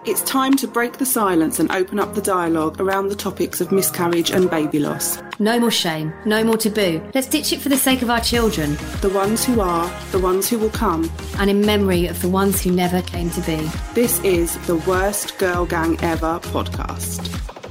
It's time to break the silence and open up the dialogue around the topics of miscarriage and baby loss. No more shame, no more taboo. Let's ditch it for the sake of our children. The ones who are, the ones who will come. And in memory of the ones who never came to be. This is the Worst Girl Gang Ever podcast.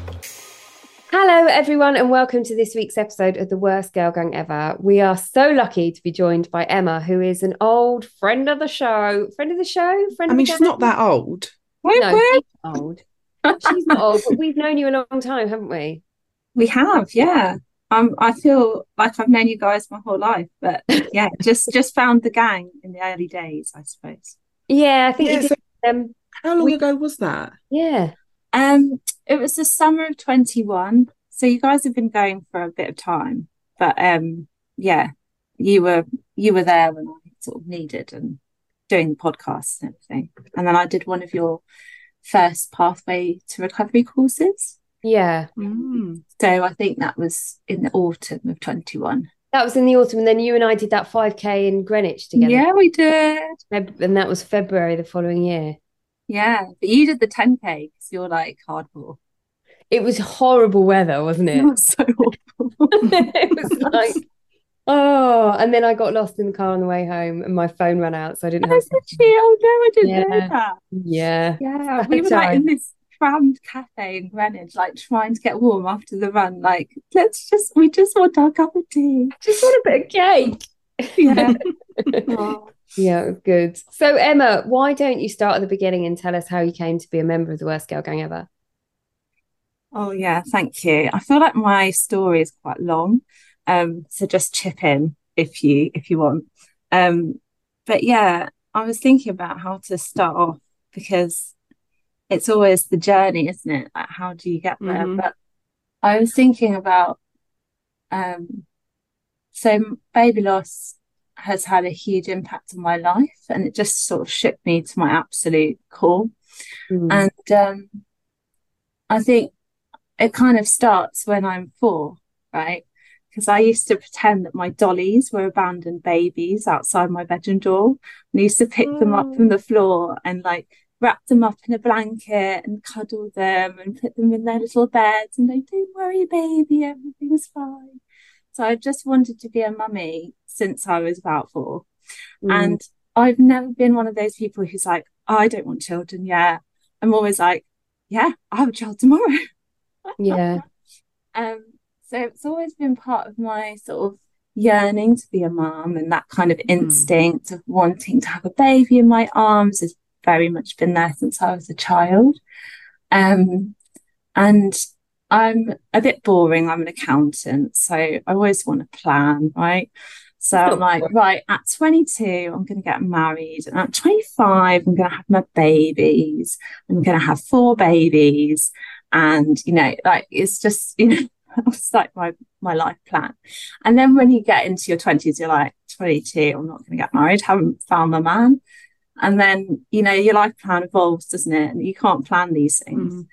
Hello everyone and welcome to this week's episode of the Worst Girl Gang Ever. We are so lucky to be joined by Emma, who is an old friend of the show. She's not that old. No, she's old. She's not old, but we've known you a long time, haven't we? We have, yeah. I feel like I've known you guys my whole life, but yeah, just found the gang in the early days, I suppose. Yeah, I think you did. How long ago was that? Yeah. It was the summer of 21, so you guys have been going for a bit of time, but yeah, you were there when I sort of needed and doing the podcast and everything. And then I did one of your first pathway to recovery courses. Yeah. So I think that was in the autumn of 21. That was in the autumn, and then you and I did that 5K in Greenwich together. Yeah, we did. And that was February the following year. Yeah, but you did the 10K because you're like hardcore. It was horrible weather, wasn't it? It was so awful. It was like, oh, and then I got lost in the car on the way home and my phone ran out, so I didn't have Oh no, I didn't know that. Yeah. We were like in this crammed cafe in Greenwich, like trying to get warm after the run, like we just want our cup of tea. Just want a bit of cake. Yeah. Yeah, it was good. So Emma, why don't you start at the beginning and tell us how you came to be a member of the Worst Girl Gang Ever? Oh yeah, thank you. I feel like my story is quite long. So just chip in if you want. But yeah, I was thinking about how to start off because it's always the journey, isn't it? Like how do you get there? But I was thinking about so baby loss has had a huge impact on my life, and it just sort of shook me to my absolute core. And I think it kind of starts when I'm 4, right? Because I used to pretend that my dollies were abandoned babies outside my bedroom door. And I used to pick them up from the floor and like wrap them up in a blanket and cuddle them and put them in their little beds and like, don't worry, baby, everything's fine. So I've just wanted to be a mummy since I was about 4. And I've never been one of those people who's like, I don't want children yet. I'm always like, yeah, I'll have a child tomorrow. Yeah. So it's always been part of my sort of yearning to be a mum, and that kind of instinct of wanting to have a baby in my arms has very much been there since I was a child. And I'm a bit boring. I'm an accountant, so I always want to plan, right? So I'm like, right, at 22, I'm going to get married. And at 25, I'm going to have my babies. I'm going to have 4 babies. And, like, it's just, it's like my life plan. And then when you get into your 20s, you're like, 22, I'm not going to get married, haven't found my man. And then, your life plan evolves, doesn't it? And you can't plan these things.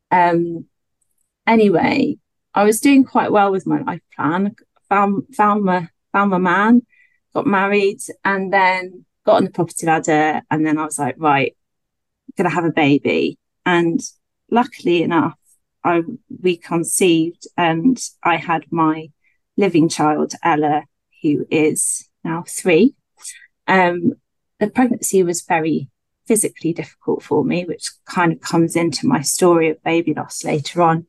Anyway, I was doing quite well with my life plan. Found my man, got married, and then got on the property ladder. And then I was like, right, I'm gonna have a baby. And luckily enough, we conceived, and I had my living child, Ella, who is now 3. The pregnancy was very physically difficult for me, which kind of comes into my story of baby loss later on.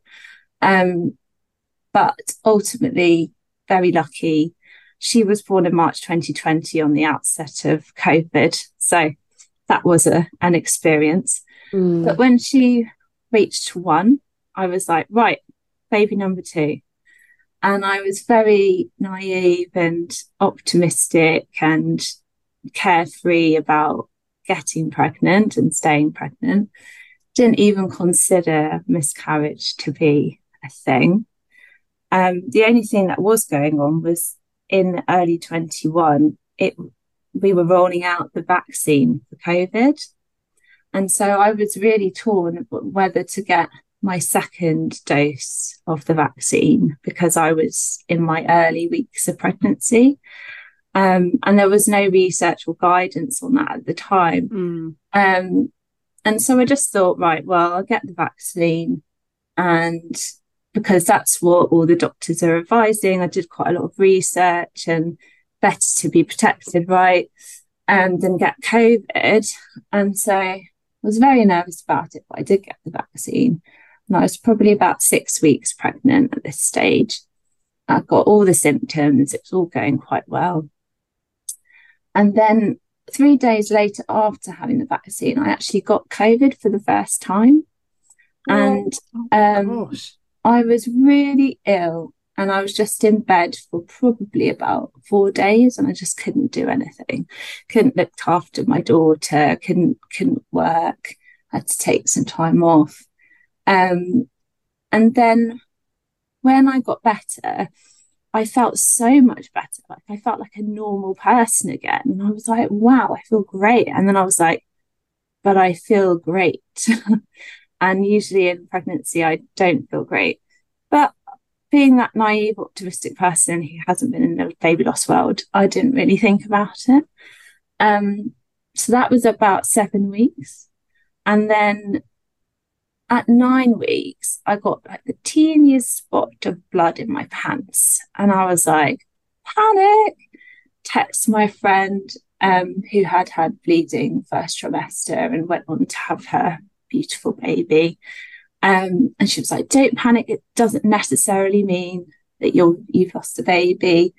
But ultimately, very lucky. She was born in March 2020 on the outset of COVID. So that was an experience. But when she reached 1, I was like, right, baby number 2. And I was very naive and optimistic and carefree about getting pregnant and staying pregnant. Didn't even consider miscarriage to be a thing. The only thing that was going on was in early 21, we were rolling out the vaccine for COVID. And so I was really torn whether to get my second dose of the vaccine because I was in my early weeks of pregnancy. And there was no research or guidance on that at the time. And so I just thought, right, well, I'll get the vaccine, and because that's what all the doctors are advising. I did quite a lot of research, and better to be protected, right, than get COVID. And so I was very nervous about it, but I did get the vaccine. And I was probably about 6 weeks pregnant at this stage. I got all the symptoms. It was all going quite well. And then 3 days later, after having the vaccine, I actually got COVID for the first time. And I was really ill, and I was just in bed for probably about 4 days, and I just couldn't do anything. Couldn't look after my daughter, couldn't work, had to take some time off. And then when I got better, I felt so much better. Like I felt like a normal person again. And I was like, wow, I feel great. And then I was like, but I feel great. And usually in pregnancy, I don't feel great. But being that naive, optimistic person who hasn't been in the baby loss world, I didn't really think about it. So that was about 7 weeks. And then at 9 weeks, I got like the teeniest spot of blood in my pants. And I was like, panic, text my friend who had bleeding first trimester and went on to have her beautiful baby. And she was like, don't panic. It doesn't necessarily mean that you've lost a baby.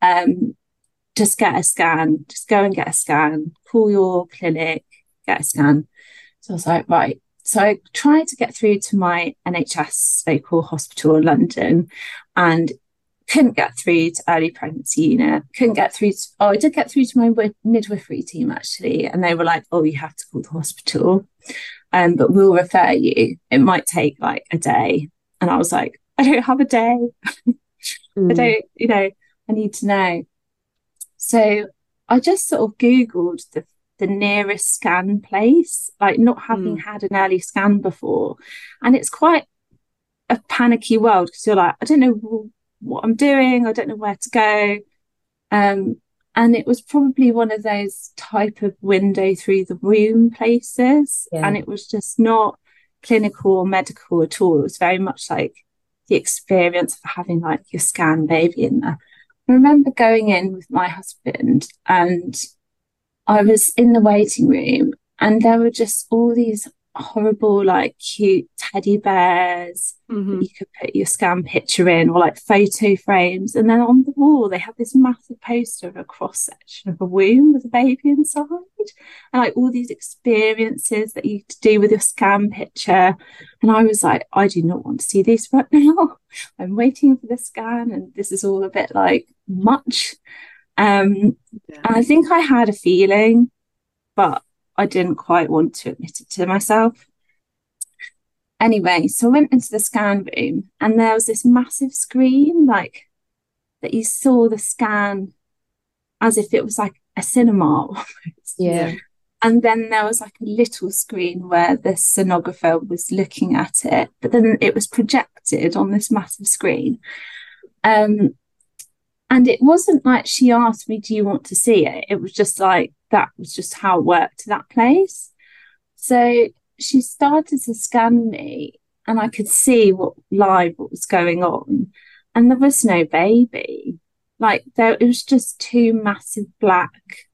Just get a scan. Just go and get a scan. Call your clinic, get a scan. So I was like, right. So I tried to get through to my NHS local hospital in London and couldn't get through to early pregnancy unit. Couldn't get through to, I did get through to my midwifery team actually. And they were like, oh, you have to call the hospital. But we'll refer you. It might take like a day. And I was like, I don't have a day. I don't, I need to know. So I just sort of Googled the nearest scan place, like not having had an early scan before. And it's quite a panicky world because you're like, I don't know what I'm doing. I don't know where to go. And it was probably one of those type of window through the womb places. Yeah. And it was just not clinical or medical at all. It was very much like the experience of having like your scan baby in there. I remember going in with my husband and I was in the waiting room and there were just all these horrible, like cute teddy bears that you could put your scan picture in, or like photo frames. And then on the wall, they had this massive poster of a cross section of a womb with a baby inside, and like all these experiences that you could do with your scan picture. And I was like, I do not want to see this right now. I'm waiting for the scan, and this is all a bit like much. And I think I had a feeling, but I didn't quite want to admit it to myself. Anyway, so I went into the scan room and there was this massive screen, like that you saw the scan as if it was like a cinema almost. Yeah. And then there was like a little screen where the sonographer was looking at it, but then it was projected on this massive screen. And it wasn't like she asked me, do you want to see it? It was just like, that was just how it worked to that place. So she started to scan me and I could see what was going on. And there was no baby. Like it was just two massive black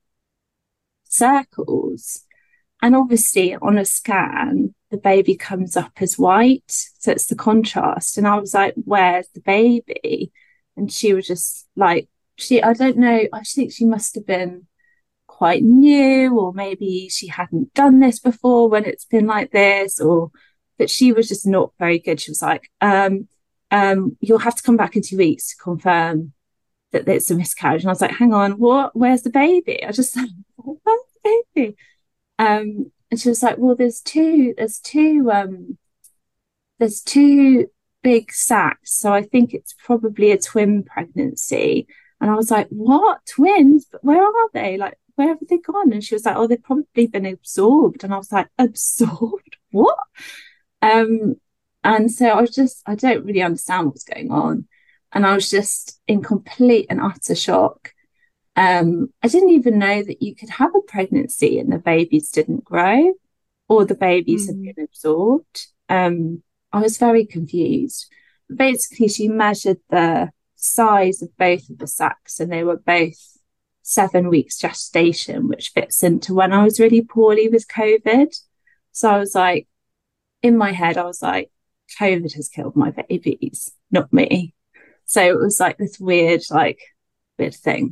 circles. And obviously on a scan, the baby comes up as white. So it's the contrast. And I was like, where's the baby? And she was just like, I don't know, I think she must have been quite new, or maybe she hadn't done this before when it's been like this, but she was just not very good. She was like, you'll have to come back in 2 weeks to confirm that it's a miscarriage. And I was like, hang on, what? Where's the baby? I just said, where's the baby? And she was like, well, there's two big sacs, so I think it's probably a twin pregnancy. And I was like, what? Twins? But where are they? Like, where have they gone? And she was like, oh, they've probably been absorbed. And I was like, absorbed? What? And so I don't really understand what's going on. And I was just in complete and utter shock. I didn't even know that you could have a pregnancy and the babies didn't grow. or the babies had been absorbed. I was very confused. Basically, she measured the size of both of the sacs, and they were both 7 weeks gestation, which fits into when I was really poorly with COVID. So I was like, in my head, I was like, COVID has killed my babies, not me. So it was like this weird thing.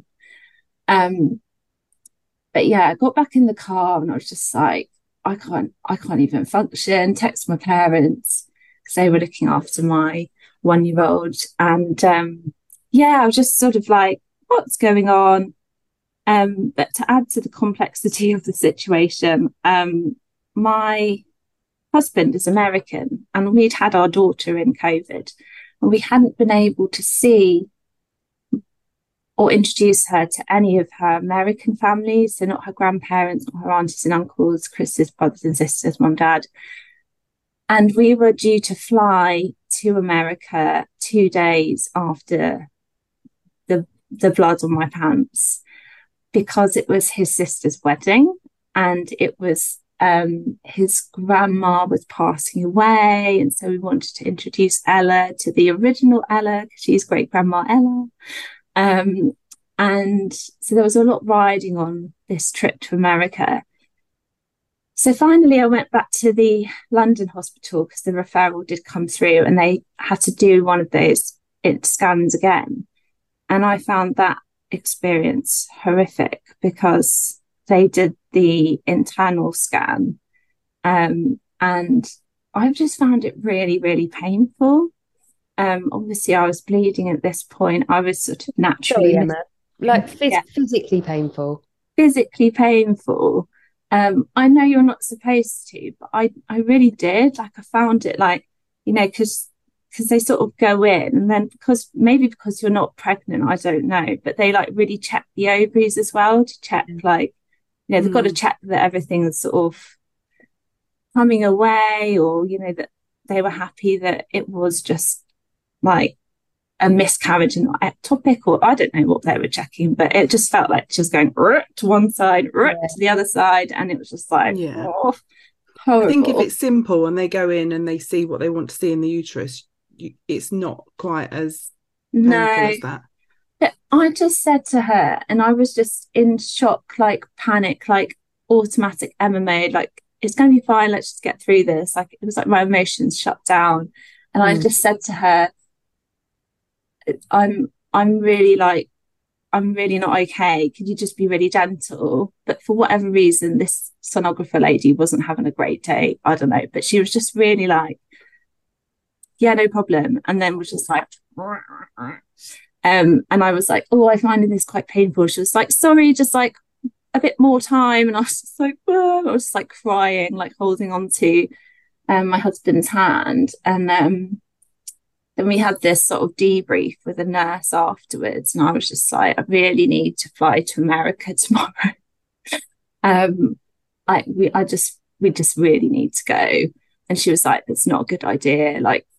But yeah, I got back in the car and I was just like, I can't even function. Text my parents because they were looking after my 1-year-old. And yeah, I was just sort of like, what's going on? But to add to the complexity of the situation, my husband is American and we'd had our daughter in COVID and we hadn't been able to see or introduce her to any of her American families. So not her grandparents, not her aunties and uncles, Chris's brothers and sisters, mum, dad. And we were due to fly to America 2 days after the blood on my pants because it was his sister's wedding and it was his grandma was passing away, and so we wanted to introduce Ella to the original Ella because she's great grandma Ella. And so there was a lot riding on this trip to America. So finally I went back to the London hospital because the referral did come through and they had to do one of those scans again. And I found that experience horrific because they did the internal scan. And I've just found it really, really painful. Obviously I was bleeding at this point. I was sort of naturally physically painful. Physically painful. I know you're not supposed to, but I really did. Like I found it because they sort of go in and then because you're not pregnant, I don't know, but they really check the ovaries as well to check they've got to check that everything's sort of coming away or, that they were happy that it was just a miscarriage and not ectopic, or I don't know what they were checking, but it just felt like she was going to one side, to the other side, and it was just horrible. I think if it's simple and they go in and they see what they want to see in the uterus, it's not quite as painful as that. But I just said to her, and I was just in shock, panic, automatic Emma mode, it's going to be fine, let's just get through this. It was like my emotions shut down, and I just said to her, I'm really not okay. Could you just be really gentle? But for whatever reason, this sonographer lady wasn't having a great day. I don't know, but she was just really yeah, no problem. And then was just and I was like, oh, I'm finding this quite painful. She was like, sorry, just a bit more time. And I was just I was just crying, holding on to my husband's hand. And then we had this sort of debrief with a nurse afterwards, and I was just like, I really need to fly to America tomorrow. We just really need to go. And she was like, that's not a good idea.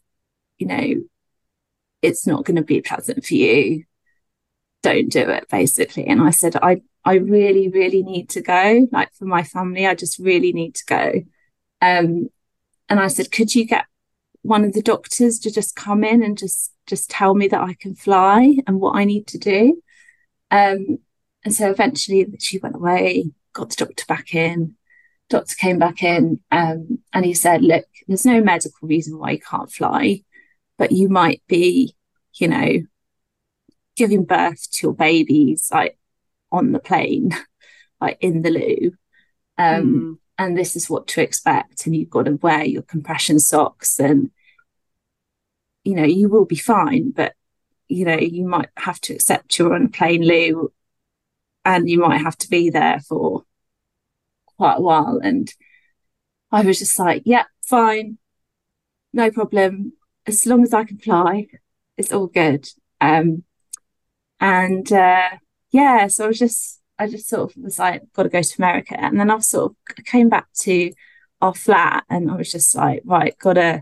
It's not going to be pleasant for you. Don't do it, basically. And I said, I really, really need to go. For my family, I just really need to go. And I said, could you get one of the doctors to just come in and just tell me that I can fly and what I need to do. And so eventually she went away, got the doctor back in. Doctor came back in and he said, look, there's no medical reason why you can't fly, but you might be, giving birth to your babies on the plane, in the loo. And this is what to expect. And you've got to wear your compression socks and, you will be fine, but, you might have to accept you're on a plane loo and you might have to be there for quite a while. And I was just like, yeah, fine, no problem. As long as I can fly, it's all good. Yeah, so I just sort of was like, got to go to America. And then I came back to our flat and I was just like, right, gotta,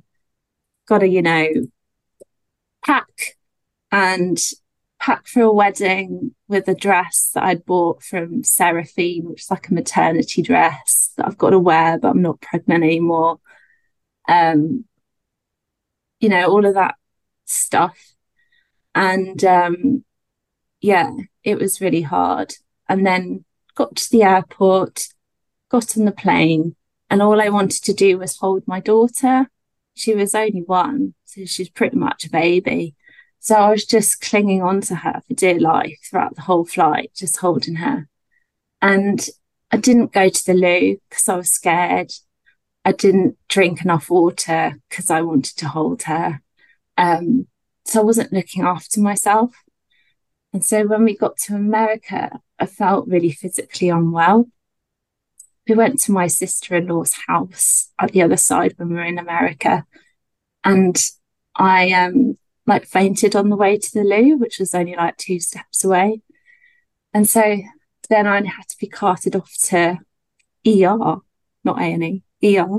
pack for a wedding with a dress that I'd bought from Seraphine, which is a maternity dress. that I've got to wear, but I'm not pregnant anymore. You know, all of that stuff. And yeah, it was really hard. And then got to the airport, got on the plane, and all I wanted to do was hold my daughter. She was only 1, so she's pretty much a baby. So I was just clinging on to her for dear life throughout the whole flight, just holding her. And I didn't go to the loo because I was scared. I didn't drink enough water because I wanted to hold her. So I wasn't looking after myself. And so when we got to America, I felt really physically unwell. We went to my sister-in-law's house at the other side when we were in America. And I like fainted on the way to the loo, which was only like 2 steps away. And so then I had to be carted off to ER, not A&E, ER.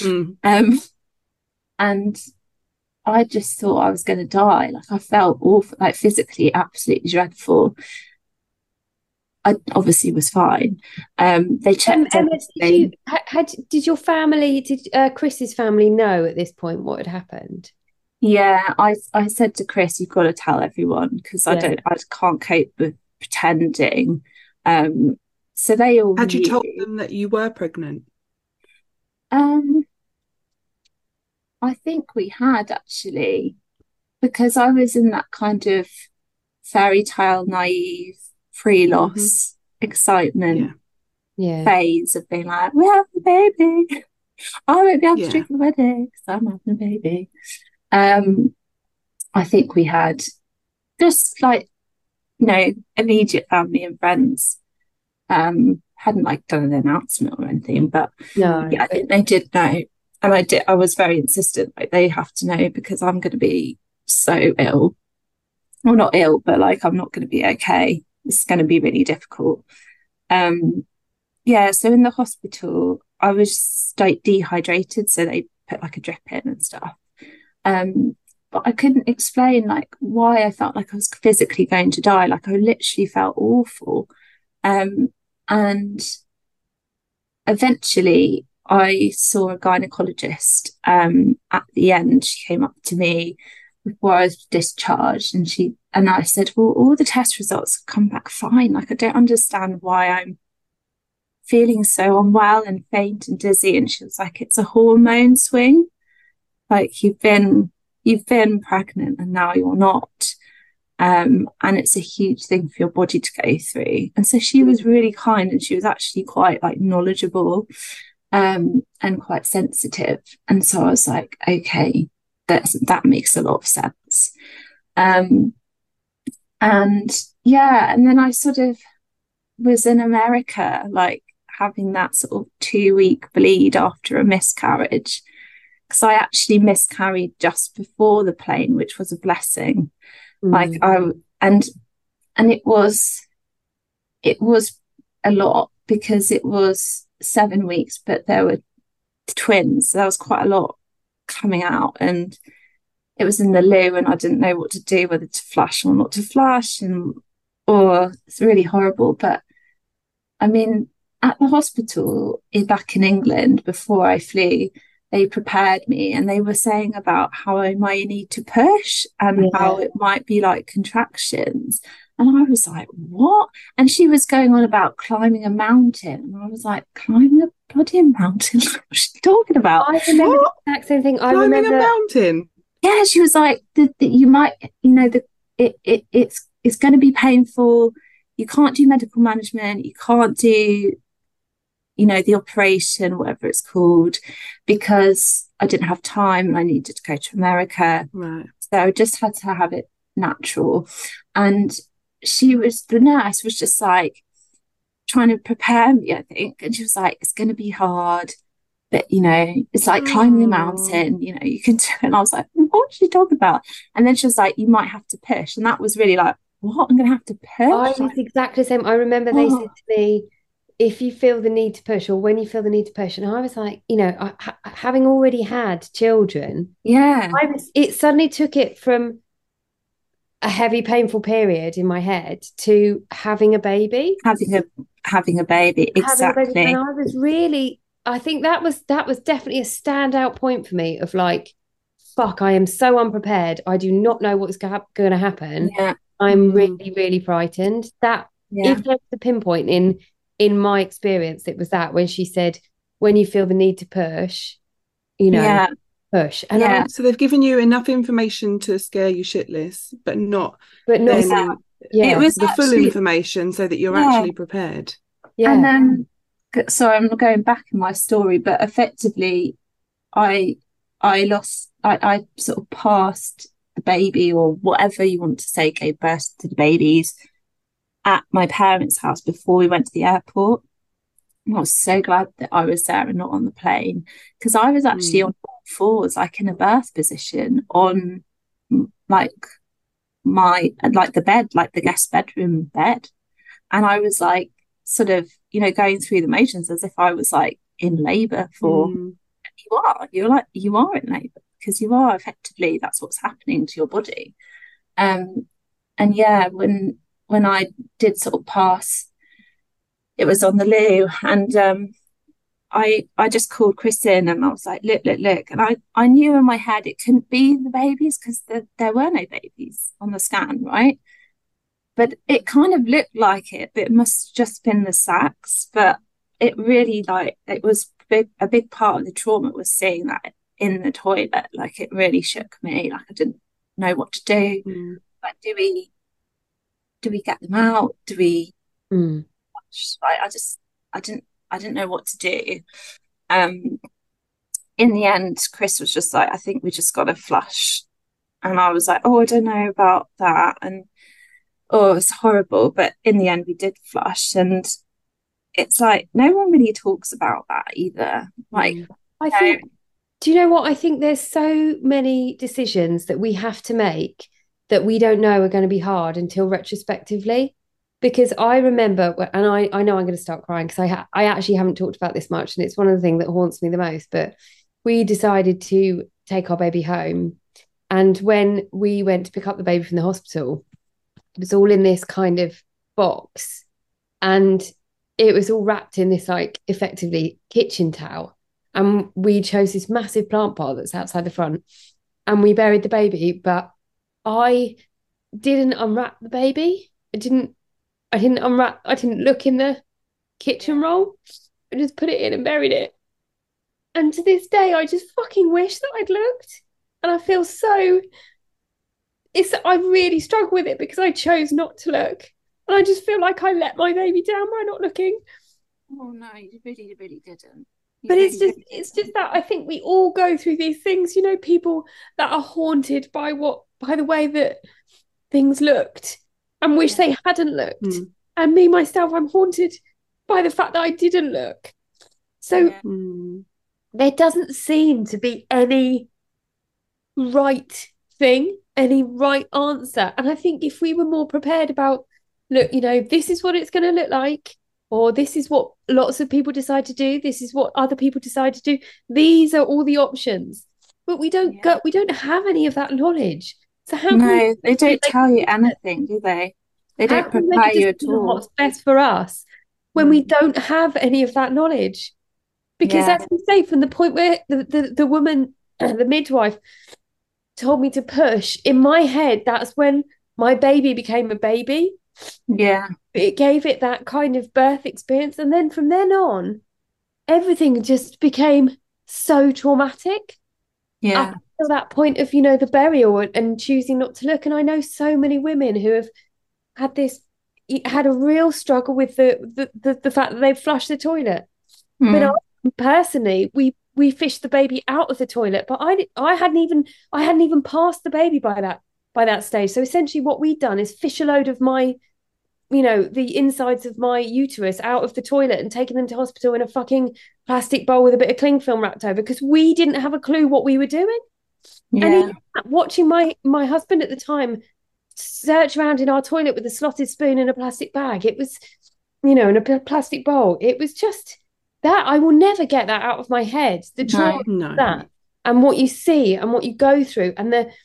And I just thought I was going to die. Like, I felt awful, like physically absolutely dreadful. I obviously was fine. They checked everything. Did your family, Chris's family know at this point what had happened? Yeah, I said to Chris, you've got to tell everyone, because I can't cope with pretending. So they all Had you knew. told them that you were pregnant? I think we had, actually, because I was in that kind of fairy tale naive pre-loss excitement phase of being like, we have a baby. I won't be able to drink the wedding because I'm having a baby. I think we had just like, you know, immediate family and friends. Hadn't like done an announcement or anything, but yeah, I think they did know. And I was very insistent, like, they have to know because I'm going to be so ill. Well, not ill, but like, I'm not going to be okay. It's going to be really difficult. Yeah, so in the hospital, I was like dehydrated, so they put like a drip in and stuff. But I couldn't explain like why I felt like I was physically going to die. Like, I literally felt awful. And eventually I saw a gynecologist. At the end, she came up to me before I was discharged, and I said, well, all the test results have come back fine. Like, I don't understand why I'm feeling so unwell and faint and dizzy. And she was like, it's a hormone swing. Like, you've been pregnant and now you're not. And it's a huge thing for your body to go through. And so she was really kind, and she was actually quite like knowledgeable, and quite sensitive. And so I was like, okay, that makes a lot of sense. And yeah, and then I sort of was in America, like having that sort of 2-week bleed after a miscarriage, because I actually miscarried just before the plane, which was a blessing. Like, and it was a lot because it was 7 weeks, but there were twins, so there was quite a lot coming out, and it was in the loo, and I didn't know what to do, whether to flash or not to flash, or it's really horrible. But I mean, at the hospital back in England before I flew, they prepared me, and they were saying about how I might need to push and how it might be like contractions. And I was like, what? And she was going on about climbing a mountain. And I was like, climbing a bloody mountain? What's she talking about? I remember the exact same thing. Climbing a mountain? Yeah, she was like, you might, you know, it's going to be painful. You can't do medical management. You can't do, you know, the operation, whatever it's called, because I didn't have time and I needed to go to America. Right. So I just had to have it natural. And the nurse was just like trying to prepare me, I think. And she was like, it's going to be hard, but, you know, it's like climbing a mountain, you know, you can do it. And I was like, what is she talking about? And then she was like, you might have to push. And that was really like, what? I'm going to have to push? I was exactly the same. I remember they said to me, if you feel the need to push, or when you feel the need to push. And I was like, you know, having already had children, it suddenly took it from a heavy, painful period in my head to having a baby. Having a baby, exactly. And I was really, I think that was definitely a standout point for me of like, fuck, I am so unprepared. I do not know what's going to happen. Yeah. I'm really, really frightened. That if there's a pinpoint in my experience, it was that when she said, when you feel the need to push, push. And so they've given you enough information to scare you shitless, but not it was the full information so that you're actually prepared. Yeah. And then, sorry, I'm not going back in my story, but effectively, I sort of passed the baby, or whatever you want to say, gave birth to the babies at my parents' house before we went to the airport. And I was so glad that I was there and not on the plane, because I was actually on all fours, like in a birth position on like the bed, like the guest bedroom bed. And I was like, sort of, going through the motions as if I was like in labor for, you are in labor, because you are effectively, that's what's happening to your body. And yeah, when I did sort of pass, it was on the loo, and I just called Chris in, and I was like, look, and I knew in my head it couldn't be the babies, because there were no babies on the scan, right? But it kind of looked like it, but it must have just been the sacs. But it really, like, it was a big part of the trauma was seeing that in the toilet. Like, it really shook me. Like, I didn't know what to do. Like, do we get them out? Do we? I didn't know what to do. In the end, Chris was just like, I think we just got to flush. And I was like, oh, I don't know about that. And oh, it's horrible. But in the end, we did flush. And it's like, no one really talks about that either. Like, I think, do you know what? I think there's so many decisions that we have to make that we don't know are going to be hard until retrospectively. Because I remember, and I know I'm going to start crying because I actually haven't talked about this much, and it's one of the things that haunts me the most. But we decided to take our baby home. And when we went to pick up the baby from the hospital, it was all in this kind of box, and it was all wrapped in this, like, effectively kitchen towel. And we chose this massive plant pot that's outside the front, and we buried the baby. But I didn't unwrap the baby. I didn't look in the kitchen roll. I just put it in and buried it. And to this day, I just fucking wish that I'd looked. And I feel I really struggle with it because I chose not to look. And I just feel like I let my baby down by not looking. Oh no, you really, really didn't. It's just that I think we all go through these things, people that are haunted by the way that things looked and wish they hadn't looked. And me, myself, I'm haunted by the fact that I didn't look. So there doesn't seem to be any right thing, any right answer. And I think if we were more prepared about, look, this is what it's going to look like, or this is what lots of people decide to do, this is what other people decide to do, these are all the options. But we don't have any of that knowledge. So they don't tell you anything, do they? They don't prepare you at all. What's best for us when we don't have any of that knowledge? Because as you say, from the point where the woman, the midwife, told me to push, in my head, that's when my baby became a baby. Yeah. It gave it that kind of birth experience. And then from then on, everything just became so traumatic. Yeah. Up to that point of, the burial and choosing not to look. And I know so many women who have had a real struggle with the fact that they've flushed the toilet. But personally, we fished the baby out of the toilet, but I hadn't even passed the baby by that stage. So essentially what we'd done is fish a load of my, the insides of my uterus out of the toilet and taken them to hospital in a fucking plastic bowl with a bit of cling film wrapped over, because we didn't have a clue what we were doing. And even watching my husband at the time search around in our toilet with a slotted spoon in a plastic bag, it was, in a plastic bowl, it was just that I will never get that out of my head. The trauma of that, and what you see and what you go through, and the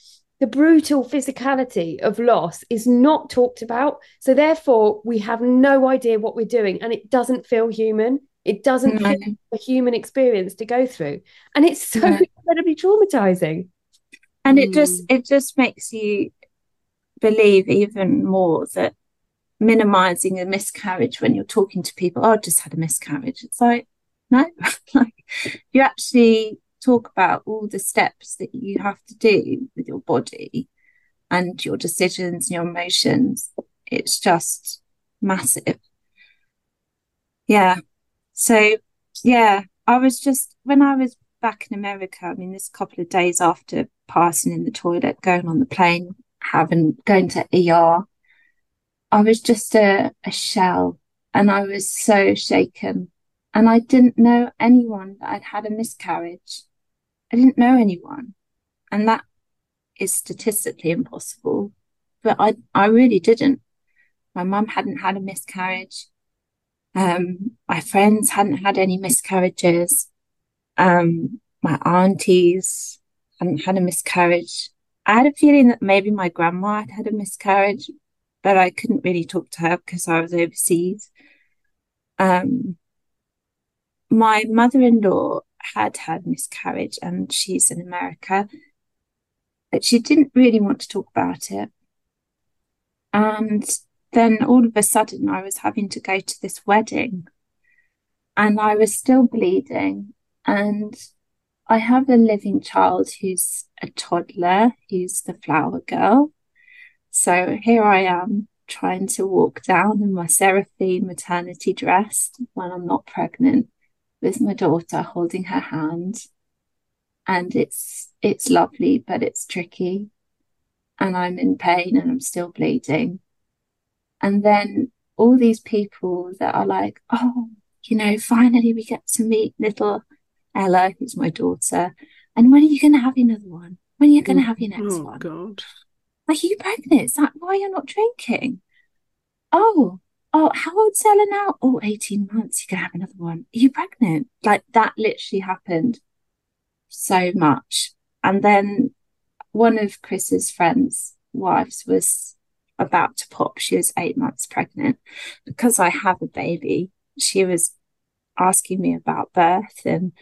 the brutal physicality of loss is not talked about. So therefore, we have no idea what we're doing, and it doesn't feel human. It doesn't feel a human experience to go through, and it's so incredibly traumatizing. And it just makes you believe even more that minimizing a miscarriage when you're talking to people, oh, I just had a miscarriage. It's like, no, like you actually talk about all the steps that you have to do with your body and your decisions and your emotions. It's just massive. Yeah. So, yeah, I was just, when I was back in America, I mean, this couple of days after passing in the toilet, going on the plane, going to ER, I was just a shell, and I was so shaken. And I didn't know anyone that I'd had a miscarriage. I didn't know anyone. And that is statistically impossible. But I really didn't. My mum hadn't had a miscarriage. My friends hadn't had any miscarriages. My aunties hadn't had a miscarriage. I had a feeling that maybe my grandma had had a miscarriage, but I couldn't really talk to her because I was overseas. My mother-in-law had miscarriage, and she's in America, but she didn't really want to talk about it. And then all of a sudden I was having to go to this wedding, and I was still bleeding, and I have a living child who's a toddler, who's the flower girl. So here I am trying to walk down in my Seraphine maternity dress when I'm not pregnant, with my daughter holding her hand. And it's lovely, but it's tricky. And I'm in pain and I'm still bleeding. And then all these people that are like, oh, finally we get to meet little Ella, who's my daughter. And when are you going to have another one? When are you going to have your next one? Oh, God. Are you pregnant? It's like, why are you not drinking? Oh, how old's Ella now? Oh, 18 months, you can have another one. Are you pregnant? Like, that literally happened so much. And then one of Chris's friends' wives was about to pop. She was 8 months pregnant. Because I have a baby, she was asking me about birth and,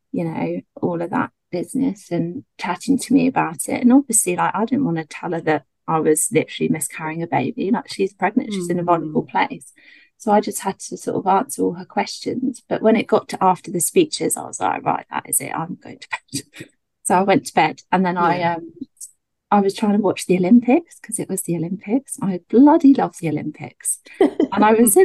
all of that business and chatting to me about it. And obviously, like, I didn't want to tell her that I was literally miscarrying a baby. Like, she's pregnant, she's in a vulnerable place. So I just had to sort of answer all her questions. But when it got to after the speeches, I was like, right, that is it, I'm going to bed. So I went to bed, and then I was trying to watch the Olympics because it was the Olympics. I bloody love the Olympics. And I was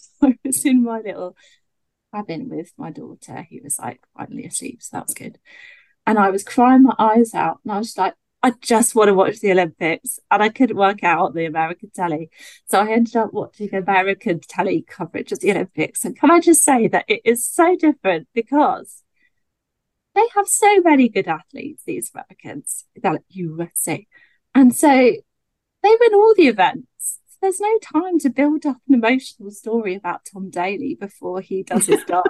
in my little cabin with my daughter, who was like finally asleep, so that was good. And I was crying my eyes out, and I was like, I just want to watch the Olympics, and I couldn't work out the American telly. So I ended up watching American telly coverage of the Olympics. And can I just say that it is so different because they have so many good athletes, these Americans, that USA. And so they win all the events. There's no time to build up an emotional story about Tom Daley before he does his dive.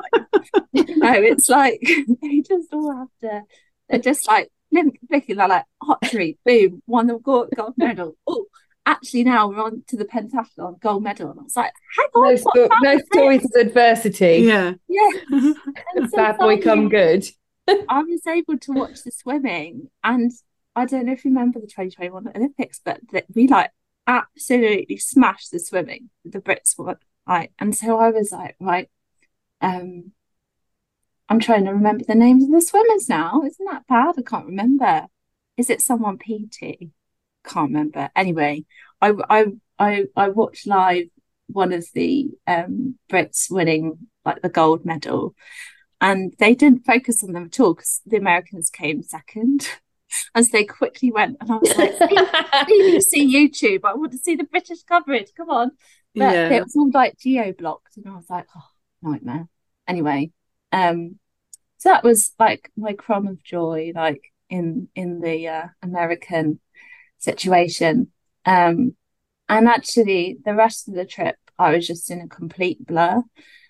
It's like they just all have to, they're just like flicking, they're like archery, boom, won the gold medal. Oh, actually now we're on to the pentathlon, gold medal. And I was like, hang on, no stories of adversity. Yeah. So bad boy come good. I was able to watch the swimming, and I don't know if you remember the 2021 Olympics, but we like absolutely smashed the swimming. The Brits were like, and so I was like, right, I'm trying to remember the names of the swimmers now. Isn't that bad? I can't remember. Is it someone PT? Can't remember. Anyway, I watched live one of the Brits winning like the gold medal, and they didn't focus on them at all because the Americans came second. As they quickly went, and I was like, BBC YouTube, I want to see the British coverage, come on. But it was all like geo-blocked, and I was like, oh, nightmare. Anyway, so that was like my crumb of joy, like in the American situation. And actually the rest of the trip I was just in a complete blur.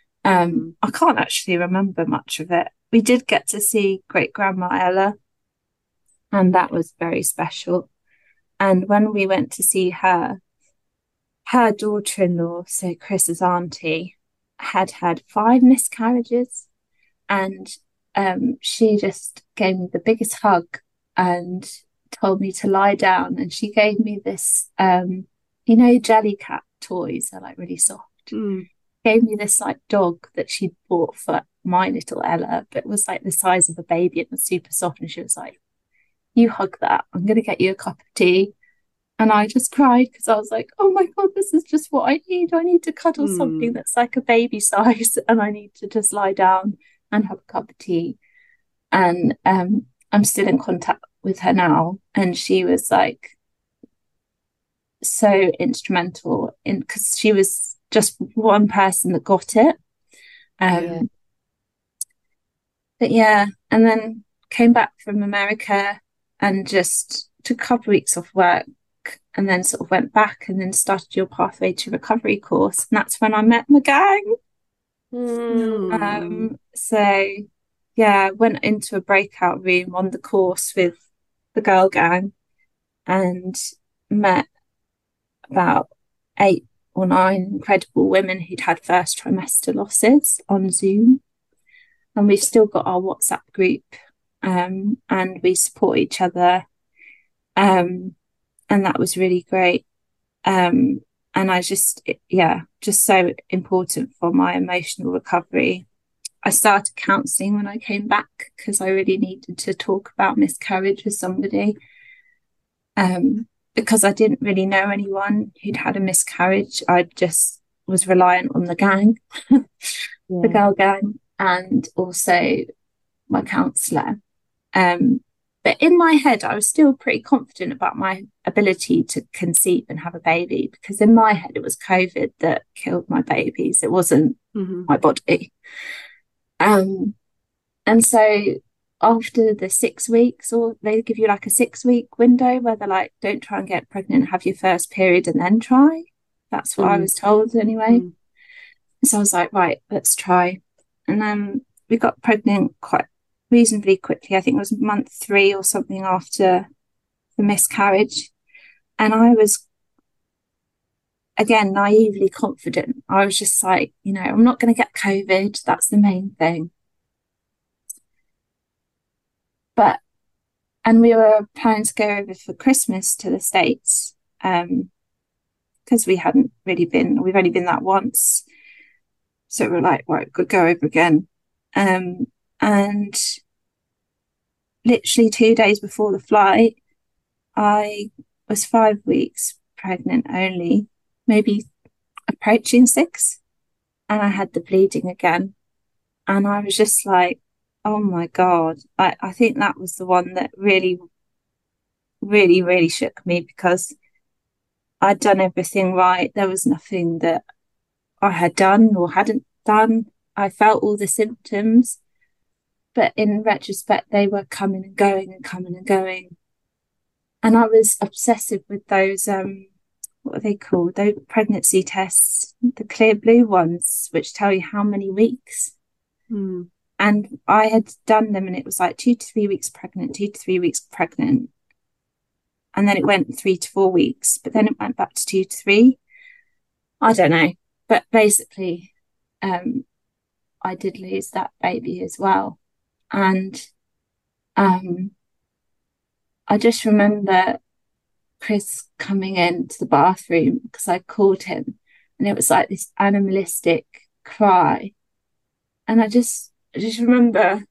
I can't actually remember much of it. We did get to see great grandma Ella, and that was very special. And when we went to see her daughter-in-law, so Chris's auntie, had had 5 miscarriages, and she just gave me the biggest hug and told me to lie down. And she gave me this, Jellycat toys are like really soft. Gave me this like dog that she'd bought for my little Ella, but it was like the size of a baby. It was super soft, and she was like, "You hug that. I'm going to get you a cup of tea." And I just cried because I was like, oh my God, this is just what I need. I need to cuddle something that's like a baby size, and I need to just lie down and have a cup of tea. And I'm still in contact with her now. And she was like so instrumental because she was just one person that got it. But yeah, and then came back from America and just took a couple of weeks off work, and then sort of went back and then started your Pathway to Recovery course. And that's when I met my gang. So yeah, went into a breakout room on the course with the girl gang and met about 8 or 9 incredible women who'd had first trimester losses on Zoom. And we've still got our WhatsApp group, and we support each other. And that was really great. And I just so important for my emotional recovery. I started counselling when I came back because I really needed to talk about miscarriage with somebody, because I didn't really know anyone who'd had a miscarriage. I just was reliant on the gang, the girl gang, and also my counsellor. But in my head, I was still pretty confident about my ability to conceive and have a baby, because in my head, it was COVID that killed my babies. It wasn't my body. And so after the 6 weeks, or they give you like a 6-week window where they're like, don't try and get pregnant, have your first period and then try. That's what I was told anyway. So I was like, right, let's try. And then we got pregnant quite reasonably quickly. I think it was month 3 or something after the miscarriage. And I was, again, naively confident. I was just like, I'm not going to get COVID. That's the main thing. And we were planning to go over for Christmas to the States, because we've only been that once. So we were like, right, we'll go over again. And literally 2 days before the flight, I was 5 weeks pregnant only, maybe approaching 6, and I had the bleeding again. And I was just like, oh my God. I think that was the one that really, really, really shook me, because I'd done everything right. There was nothing that I had done or hadn't done. I felt all the symptoms, but in retrospect, they were coming and going and coming and going. And I was obsessive with those, what are they called? Those pregnancy tests, the clear blue ones, which tell you how many weeks. And I had done them, and it was like 2 to 3 weeks pregnant, 2 to 3 weeks pregnant. And then it went 3 to 4 weeks, but then it went back to 2 to 3. I don't know. But basically, I did lose that baby as well. And I just remember Chris coming into the bathroom because I called him, and it was like this animalistic cry. And I just remember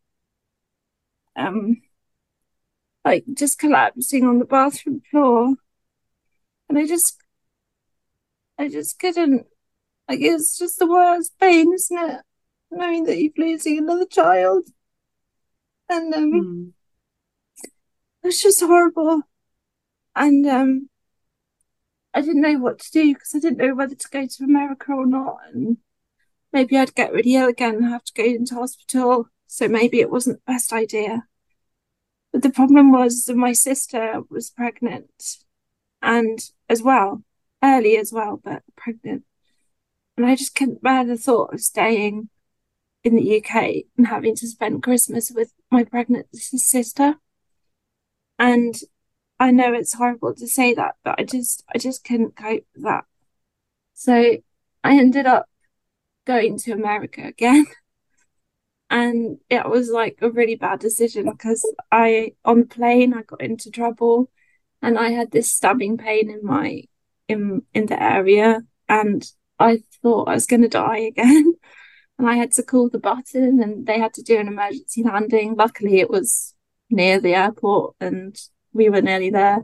like just collapsing on the bathroom floor. And I just couldn't, like, it's just the worst pain, isn't it? Knowing that you're losing another child. And it was just horrible. And I didn't know what to do, because I didn't know whether to go to America or not. And maybe I'd get really ill again and have to go into hospital. So maybe it wasn't the best idea. But the problem was that my sister was pregnant, and as well, early as well, but pregnant. And I just couldn't bear the thought of staying in the UK and having to spend Christmas with my pregnant sister. And I know it's horrible to say that, but I just couldn't cope with that. So I ended up going to America again. And it was like a really bad decision because on the plane, I got into trouble and I had this stabbing pain in the area, and I thought I was going to die again. And I had to call the button and they had to do an emergency landing. Luckily, it was near the airport and we were nearly there.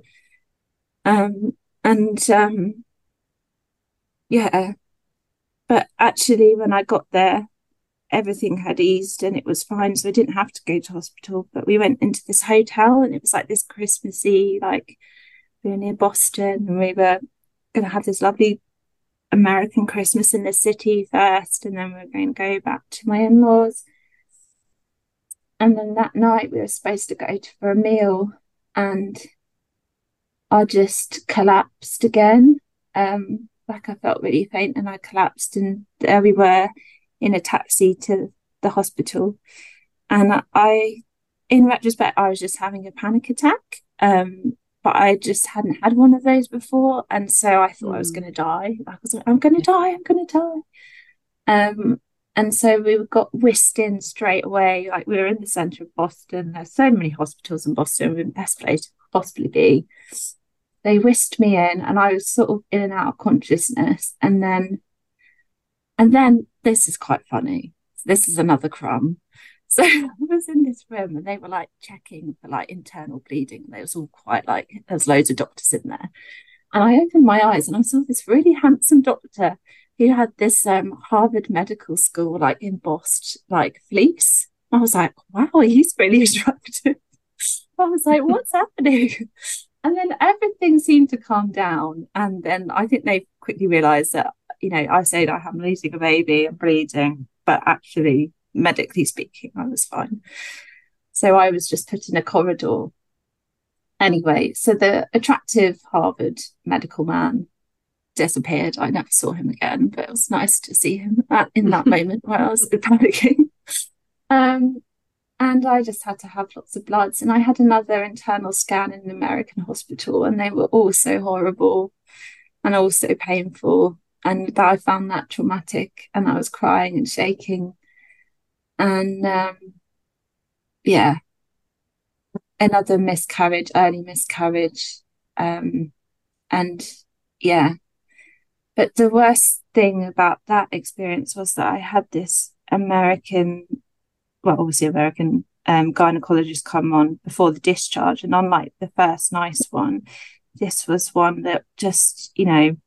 Yeah, but actually, when I got there, everything had eased and it was fine. So I didn't have to go to hospital. But we went into this hotel and it was like this Christmassy, like we were near Boston and we were going to have this lovely American Christmas in the city first. And then we were going to go back to my in-laws. And then that night we were supposed to go for a meal and I just collapsed again. Like I felt really faint and I collapsed, and there we were in a taxi to the hospital. And in retrospect, I was just having a panic attack. But I just hadn't had one of those before. And so I thought I was going to die. I was like, I'm going to die. I'm going to die. And so we got whisked in straight away. Like we were in the centre of Boston. There's so many hospitals in Boston. We're the best place to possibly be. They whisked me in and I was sort of in and out of consciousness. And then this is quite funny. This is another crumb. So I was in this room and they were like checking for like internal bleeding. They was all quite like, there's loads of doctors in there. And I opened my eyes and I saw this really handsome doctor who had this Harvard Medical School like embossed like fleece. I was like, wow, he's really attractive. I was like, what's happening? And then everything seemed to calm down. And then I think they quickly realised that, you know, I said I'm losing a baby and bleeding, but actually, medically speaking, I was fine. So I was just put in a corridor. Anyway, so the attractive Harvard medical man disappeared. I never saw him again, but it was nice to see him in that moment where I was panicking. And I just had to have lots of bloods. And I had another internal scan in an American hospital, and they were also horrible and also painful. And I found that traumatic, and I was crying and shaking. And yeah, another miscarriage, early miscarriage. And yeah, but the worst thing about that experience was that I had this American gynecologist come on before the discharge. And unlike the first nice one, this was one that just, you know,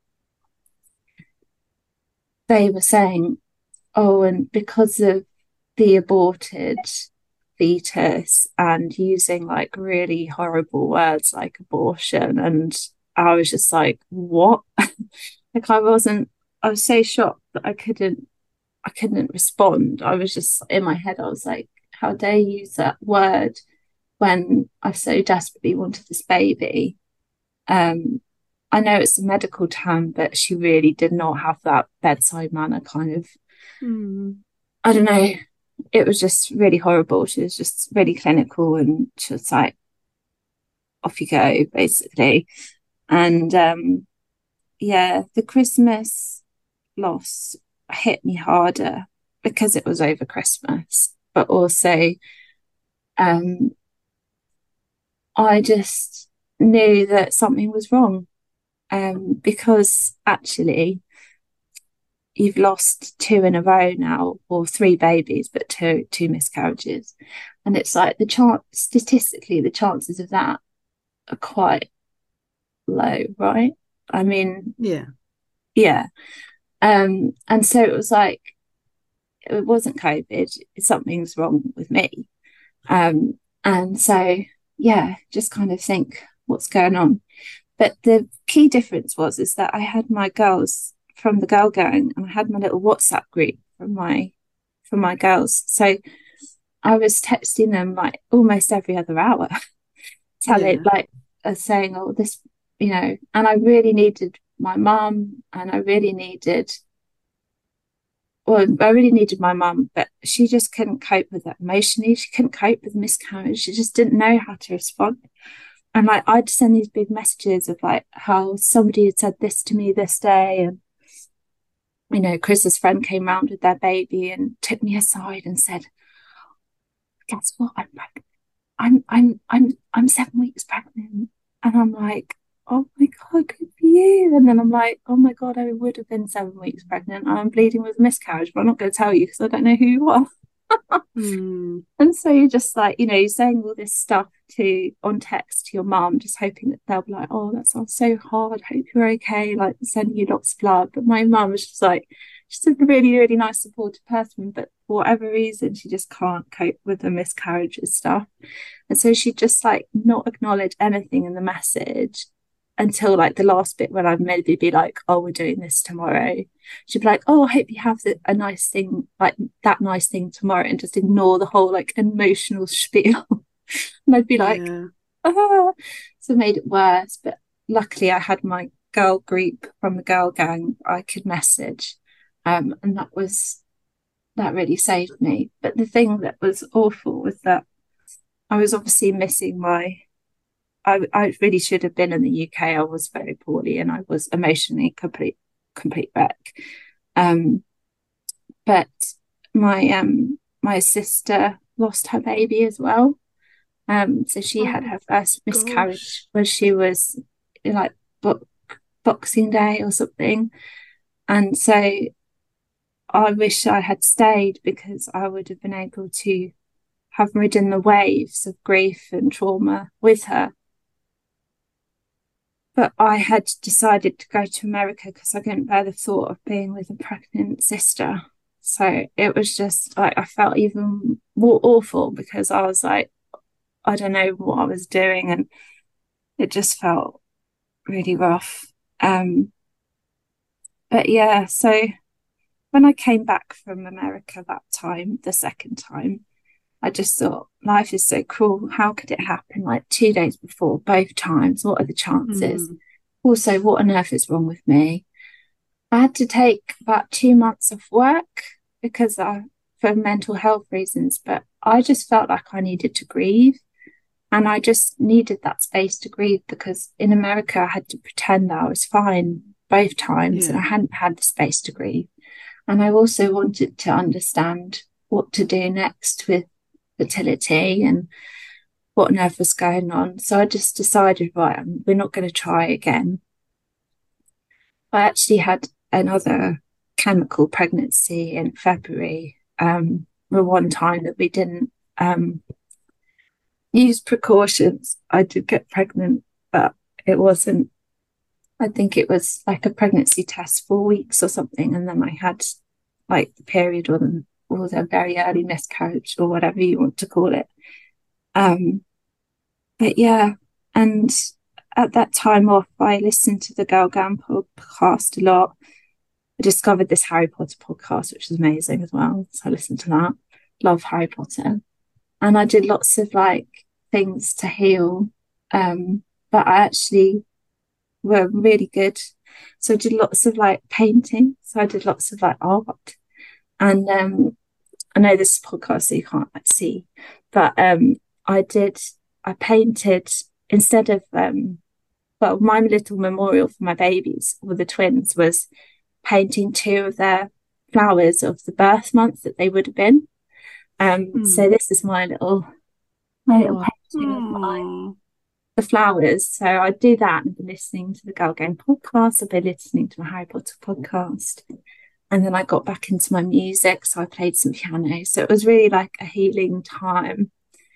they were saying, oh, and because of the aborted fetus and using like really horrible words like abortion. And I was just like, what? Like I was so shocked that I couldn't respond. I was just in my head, I was like, how dare you use that word when I so desperately wanted this baby? I know it's a medical term, but she really did not have that bedside manner kind of, I don't know. It was just really horrible. She was just really clinical and she was like, off you go, basically. And yeah, the Christmas loss hit me harder because it was over Christmas, but also I just knew that something was wrong, because actually you've lost 2 in a row now, or 3 babies, but two miscarriages. And it's like statistically, the chances of that are quite low, right? I mean, yeah. And so it was like, it wasn't COVID, something's wrong with me. And so, yeah, just kind of think what's going on. But the key difference is that I had my girls from the Girl Gang, and I had my little WhatsApp group from my girls. So I was texting them like almost every other hour, saying, oh, this, you know, and I really needed my mum, and I really needed my mum, but she just couldn't cope with that emotionally. She couldn't cope with miscarriage. She just didn't know how to respond. and like I'd send these big messages of like how somebody had said this to me this day, and you know, Chris's friend came round with their baby and took me aside and said, "Guess what? I'm pregnant. I'm 7 weeks pregnant." And I'm like, "Oh my God, good for you." And then I'm like, "Oh my God, I would have been 7 weeks pregnant. I'm bleeding with a miscarriage, but I'm not going to tell you because I don't know who you are." And so you're just like, you know, you're saying all this stuff on text to your mum, just hoping that they'll be like, "Oh, that sounds so hard. Hope you're okay." Like sending you lots of love. But my mum was just like, she's a really, really nice, supportive person, but for whatever reason, she just can't cope with the miscarriages stuff. And so she just like not acknowledge anything in the message until like the last bit when I'd maybe be like, "Oh, we're doing this tomorrow." She'd be like, "Oh, I hope you have a nice thing, like that nice thing tomorrow," and just ignore the whole like emotional spiel. And I'd be like, "Ah." So it made it worse. But luckily I had my girl group from the girl gang I could message. And that really saved me. But the thing that was awful was that I was obviously missing I really should have been in the UK. I was very poorly and I was emotionally complete wreck. But my sister lost her baby as well. So she had her first miscarriage when she was like Boxing Day or something. And so I wish I had stayed because I would have been able to have ridden the waves of grief and trauma with her. But I had decided to go to America because I couldn't bear the thought of being with a pregnant sister. So it was just like I felt even more awful because I was like, I don't know what I was doing, and it just felt really rough. But yeah, so when I came back from America that time, the second time, I just thought life is so cruel. How could it happen like 2 days before both times? What are the chances? Also, what on earth is wrong with me? I had to take about 2 months off work because for mental health reasons, but I just felt like I needed to grieve. And I just needed that space to grieve because in America, I had to pretend that I was fine both times and I hadn't had the space to grieve. And I also wanted to understand what to do next with fertility and what on earth was going on. So I just decided, right, we're not going to try again. I actually had another chemical pregnancy in February, the one time that we didn't use precautions. I did get pregnant, but it wasn't, I think it was like a pregnancy test 4 weeks or something. And then I had like the period or the very early miscarriage or whatever you want to call it. But yeah, and at that time off, I listened to the Girl Gang podcast a lot. I discovered this Harry Potter podcast, which is amazing as well. So I listened to that. Love Harry Potter. And I did lots of like things to heal. But I actually were really good. So I did lots of like painting. So I did lots of like art. And I know this is a podcast, so you can't like see, but I painted instead of my little memorial for my babies, or the twins, was painting 2 of their flowers of the birth month that they would have been. So this is my little painting of the flowers. So I do that and be listening to the Girl Gang podcast. I've been listening to my Harry Potter podcast. And then I got back into my music, so I played some piano. So it was really like a healing time.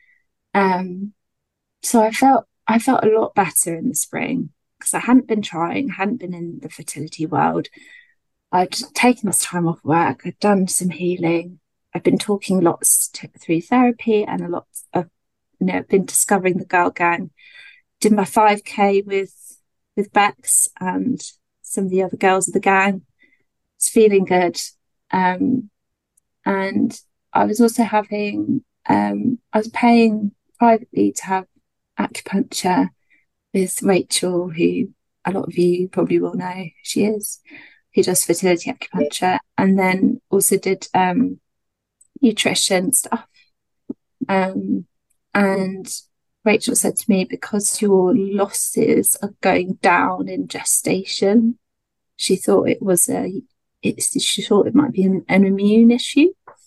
So I felt a lot better in the spring because I hadn't been trying, hadn't been in the fertility world. I'd taken this time off work. I'd done some healing. I've been talking lots through therapy and a lot of, been discovering the Girl Gang. Did my 5K with Bex and some of the other girls of the gang. It's feeling good. And I was also having, I was paying privately to have acupuncture with Rachel, who a lot of you probably will know who she is, who does fertility acupuncture, and then also did nutrition stuff. And Rachel said to me, because your losses are going down in gestation, she thought it was she thought it might be an immune issue.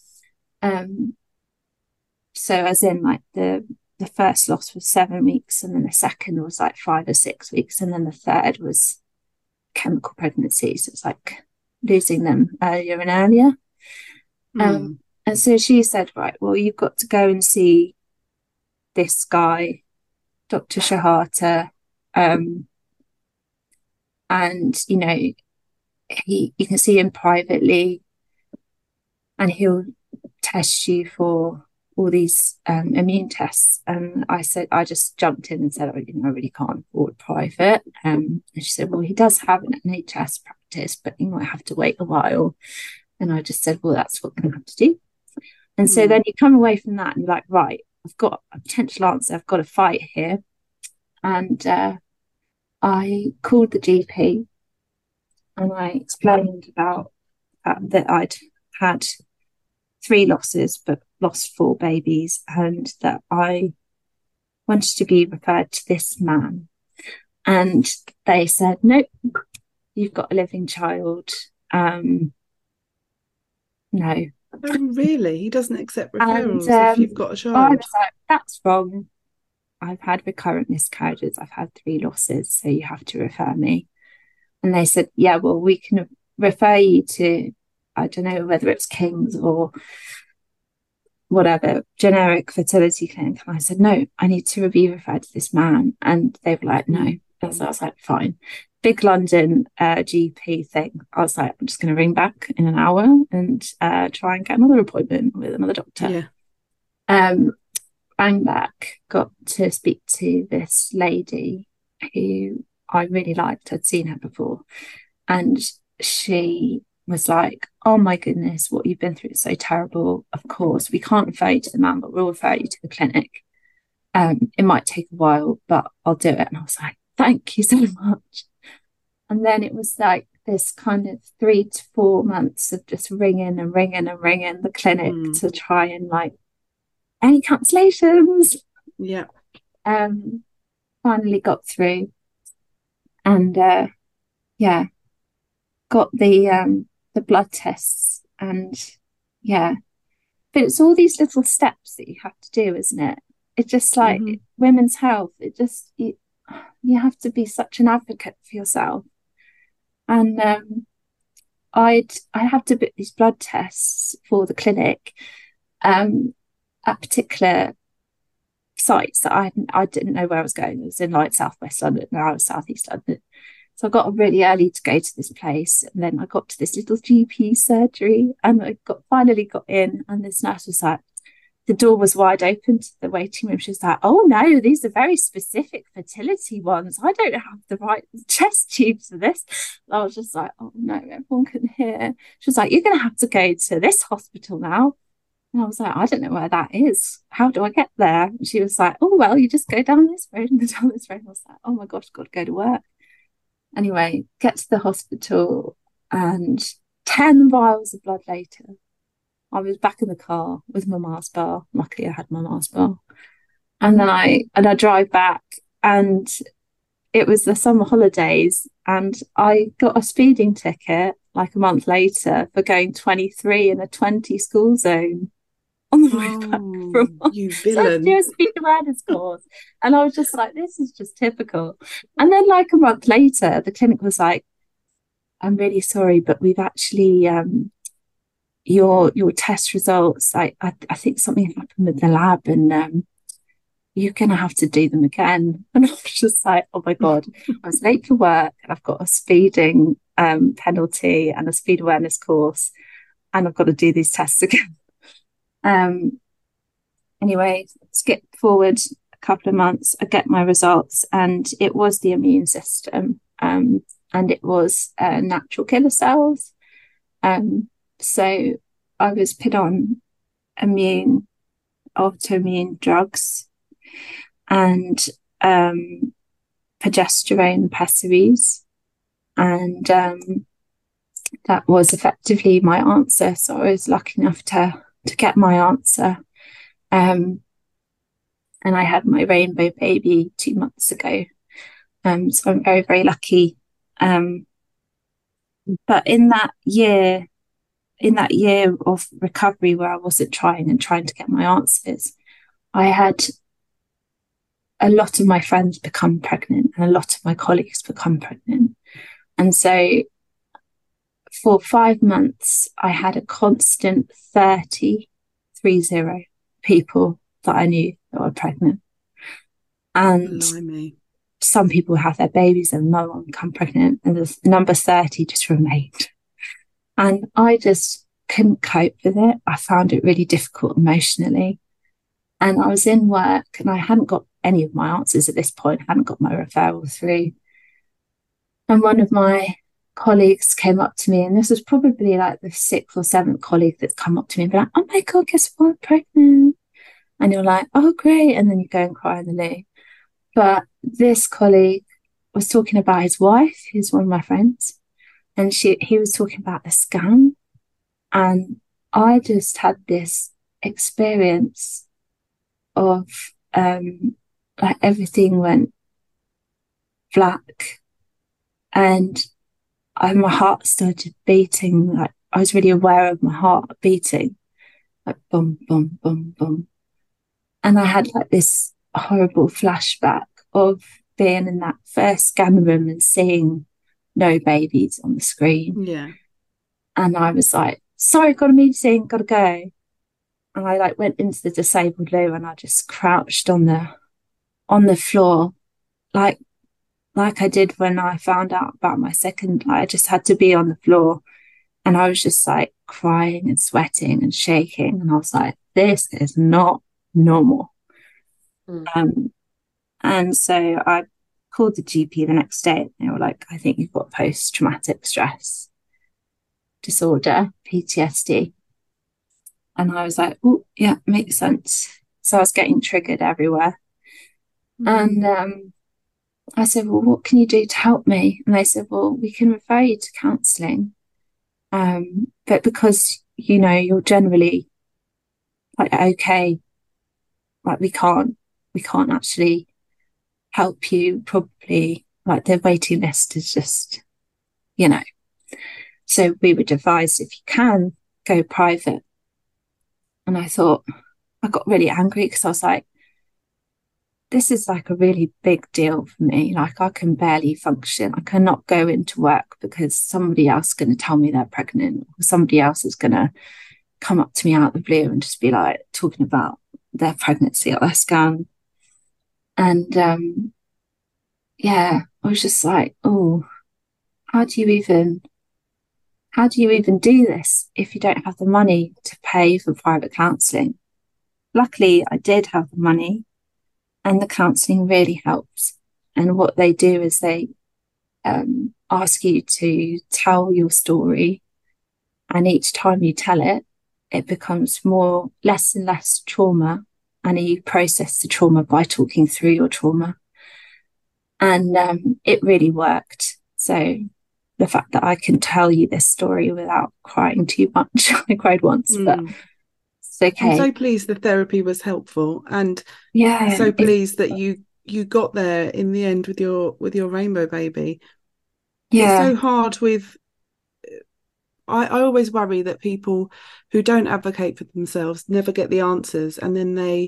So as in like the first loss was 7 weeks, and then the second was like 5 or 6 weeks, and then the third was chemical pregnancy. So it's like losing them earlier and earlier. And so she said, right, well, you've got to go and see this guy, Dr. Shahata, and you know, you can see him privately, and he'll test you for all these immune tests. And I just jumped in and said, I really can't afford private. And she said, well, he does have an NHS practice, but you might have to wait a while. And I just said, well, that's what I'm going to have to do. And so then you come away from that and you're like, right, I've got a potential answer. I've got a fight here. And I called the GP and I explained about that I'd had 3 losses, but lost 4 babies, and that I wanted to be referred to this man. And they said, nope, you've got a living child. No. Oh, really? He doesn't accept referrals if you've got a child? I was like, that's wrong. I've had recurrent miscarriages. I've had 3 losses, so you have to refer me. And they said, yeah, well, we can refer you to, I don't know whether it's King's or whatever, generic fertility clinic. And I said, no, I need to be referred to this man. And they were like, no. And so I was like, fine. Big London GP thing. I was like, I'm just going to ring back in an hour and try and get another appointment with another doctor. Yeah. Rang back, got to speak to this lady who I really liked. I'd seen her before. And she was like, oh my goodness, what you've been through is so terrible. Of course, we can't refer you to the man, but we'll refer you to the clinic. It might take a while, but I'll do it. And I was like, thank you so much. And then it was like this kind of 3 to 4 months of just ringing the clinic to try and like, any cancellations? Yeah. Finally got through, and got the blood tests, and but it's all these little steps that you have to do, isn't it? It's just like women's health. It just you have to be such an advocate for yourself. And I had to book these blood tests for the clinic at particular sites that I didn't know where I was going. It was in like southwest London, and I was southeast London. So I got up really early to go to this place, and then I got to this little GP surgery, and I finally got in, and this nurse was like, the door was wide open to the waiting room. She was like, oh no, these are very specific fertility ones. I don't have the right chest tubes for this. And I was just like, oh no, everyone can hear. She was like, you're going to have to go to this hospital now. And I was like, I don't know where that is. How do I get there? And she was like, oh, well, you just go down this road and down this road. I was like, oh my gosh, I've got to go to work. Anyway, get to the hospital, and 10 vials of blood later, I was back in the car with my Mars bar. Luckily, I had my Mars bar. And then I drive back, and it was the summer holidays, and I got a speeding ticket like a month later for going 23 in a 20 school zone on the way back from you villain. So speed awareness course. And I was just like, this is just typical. And then like a month later, the clinic was like, I'm really sorry, but we've actually your test results, I think something happened with the lab, and you're gonna have to do them again. And I was just like, oh my God, I was late for work, and I've got a speeding penalty and a speed awareness course, and I've got to do these tests again. Anyway, skip forward a couple of months, I get my results, and it was the immune system, and it was natural killer cells. So I was put on autoimmune drugs, and progesterone pessaries, and that was effectively my answer. So I was lucky enough to get my answer, and and I had my rainbow baby 2 months ago. So I'm very, very lucky. But in that year of recovery where I wasn't trying to get my answers, I had a lot of my friends become pregnant and a lot of my colleagues become pregnant. And so for 5 months, I had a constant 30 people that I knew that were pregnant. And Blimey. some people have their babies and no one become pregnant. And the number 30 just remained. And I just couldn't cope with it. I found it really difficult emotionally. And I was in work and I hadn't got any of my answers at this point, I hadn't got my referral through. And one of my colleagues came up to me, and this was probably like the 6th or 7th colleague that's come up to me and be like, oh my God, guess what? I'm pregnant. And you're like, oh, great. And then you go and cry in the loo. But this colleague was talking about his wife, who's one of my friends, and he was talking about the scan. And I just had this experience of like everything went black, and my heart started beating. Like I was really aware of my heart beating, like boom, boom, boom, boom. And I had like this horrible flashback of being in that first scan room and seeing no babies on the screen. Yeah. And I was like, sorry, got a meeting, gotta go. And I like went into the disabled loo and I just crouched on the floor, like I did when I found out about my second. Like I just had to be on the floor, and I was just like crying and sweating and shaking. And I was like, this is not normal. And so I called the GP the next day, and they were like, I think you've got post-traumatic stress disorder, PTSD. And I was like, oh, yeah, makes sense. So I was getting triggered everywhere. And I said, well, what can you do to help me? And they said, well, we can refer you to counselling. But because, you know, you're generally like, okay, like we can't actually help you probably, like the waiting list is just, you know. So we would advise, if you can, go private. And I got really angry because I was like, this is like a really big deal for me. Like I can barely function. I cannot go into work because somebody else is going to tell me they're pregnant, or somebody else is going to come up to me out of the blue and just be like talking about their pregnancy at their scan. And yeah, I was just like, oh, how do you even do this if you don't have the money to pay for private counselling? Luckily, I did have the money, and the counselling really helps. And what they do is they ask you to tell your story, and each time you tell it, it becomes less and less trauma, and you process the trauma by talking through your trauma. And it really worked. So the fact that I can tell you this story without crying too much, I cried once, but it's okay. I'm so pleased the therapy was helpful, and yeah, so pleased that you got there in the end with your rainbow baby. Yeah, it's so hard with. I always worry that people who don't advocate for themselves never get the answers, and then they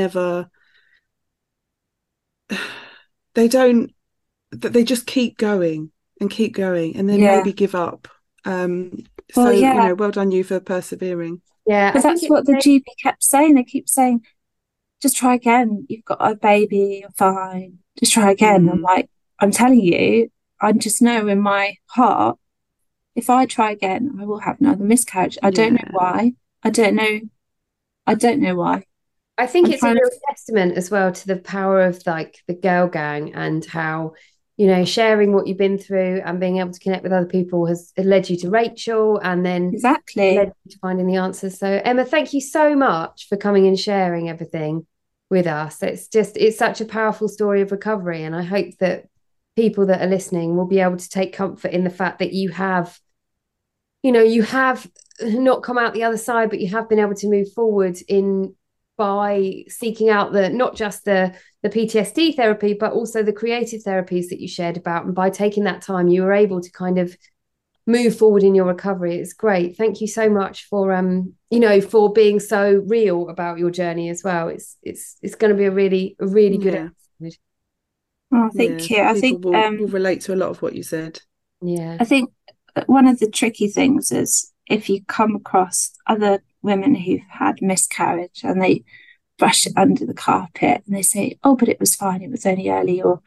just keep going and then maybe give up. So you know, well done you for persevering. Yeah, because that's what the GP kept saying. They keep saying, just try again, you've got a baby, you're fine, just try again. I'm like, I'm telling you, I just know in my heart, if I try again, I will have another miscarriage. I don't know why. I don't know why. I think it's a real testament as well to the power of like the Girl Gang, and how, you know, sharing what you've been through and being able to connect with other people has led you to Rachel, and then exactly led you to finding the answers. So Emma, thank you so much for coming and sharing everything with us. It's such a powerful story of recovery, and I hope that people that are listening will be able to take comfort in the fact that you have not come out the other side, but you have been able to move forward in by seeking out not just the PTSD therapy, but also the creative therapies that you shared about. And by taking that time, you were able to kind of move forward in your recovery. It's great. Thank you so much for for being so real about your journey as well. It's going to be a really good episode. Oh, thank you. I think we'll relate to a lot of what you said. Yeah. I think one of the tricky things is if you come across other women who've had miscarriage and they brush it under the carpet and they say, oh, but it was fine, it was only early, or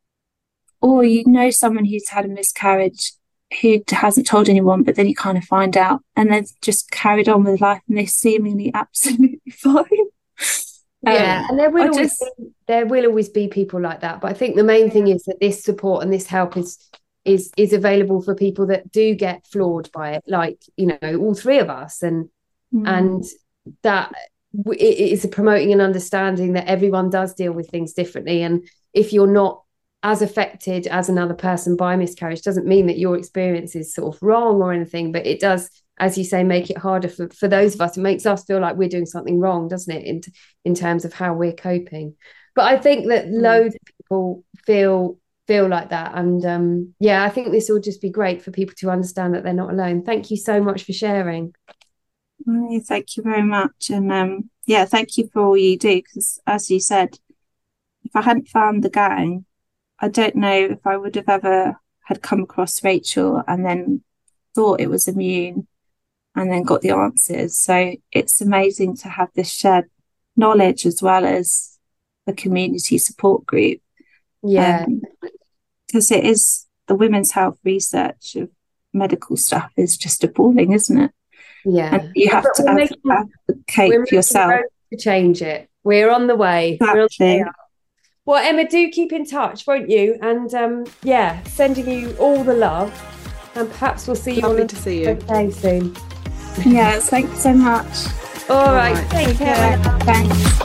someone who's had a miscarriage who hasn't told anyone, but then you kind of find out and they've just carried on with life and they're seemingly absolutely fine. And there will always be people like that, but I think the main thing is that this support and this help is available for people that do get floored by it, like all three of us, and that it is promoting an understanding that everyone does deal with things differently, and if you're not as affected as another person by miscarriage, doesn't mean that your experience is sort of wrong or anything, but it does, as you say, make it harder for those of us. It makes us feel like we're doing something wrong, doesn't it, in terms of how we're coping. But I think that loads of people feel like that, and I think this will just be great for people to understand that they're not alone. Thank you so much for sharing. Thank you very much, and thank you for all you do, because as you said, if I hadn't found the gang, I don't know if I would have ever had come across Rachel and then thought it was immune and then got the answers. So it's amazing to have this shared knowledge as well as a community support group. Because it is, the women's health research of medical stuff is just appalling, isn't it? Yeah. And you have to advocate for yourself to change it. We're on the way. Exactly. Well, Emma, do keep in touch, won't you? And sending you all the love, and perhaps we'll see you Lovely to see you. Okay, soon. Yes, thanks so much. All right. Take care. Thanks.